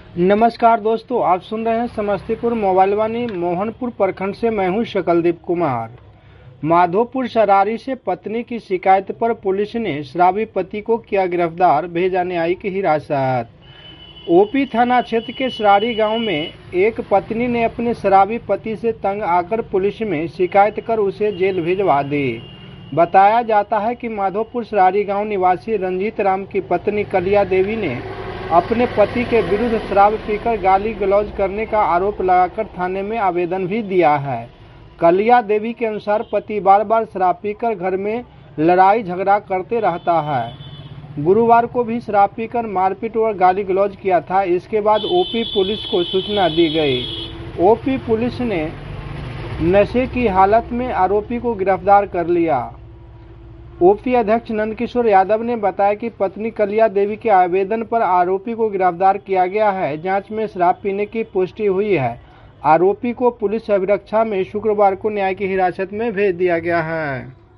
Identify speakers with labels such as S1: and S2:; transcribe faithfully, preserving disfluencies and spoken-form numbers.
S1: नमस्कार दोस्तों, आप सुन रहे हैं समस्तीपुर मोबाइल वाणी। मोहनपुर प्रखंड से मैं हूं शकलदीप कुमार। माधोपुर सरारी से पत्नी की शिकायत पर पुलिस ने शराबी पति को किया गिरफ्तार, भेजा न्यायिक हिरासत। ओपी थाना क्षेत्र के सरारी गांव में एक पत्नी ने अपने शराबी पति से तंग आकर पुलिस में शिकायत कर उसे जेल भिजवा दी। बताया जाता है कि माधोपुर सरारी गांव निवासी रंजीत राम की पत्नी कलिया देवी ने अपने पति के विरुद्ध शराब पीकर गाली गलौज करने का आरोप लगाकर थाने में आवेदन भी दिया है। कलिया देवी के अनुसार पति बार बार शराब पीकर घर में लड़ाई झगड़ा करते रहता है। गुरुवार को भी शराब पीकर मारपीट और गाली गलौज किया था। इसके बाद ओपी पुलिस को सूचना दी गई। ओपी पुलिस ने नशे की हालत में आरोपी को गिरफ्तार कर लिया। ओपी अध्यक्ष नंदकिशोर यादव ने बताया कि पत्नी कलिया देवी के आवेदन पर आरोपी को गिरफ्तार किया गया है। जांच में शराब पीने की पुष्टि हुई है। आरोपी को पुलिस अभिरक्षा में शुक्रवार को न्यायिक हिरासत में भेज दिया गया है।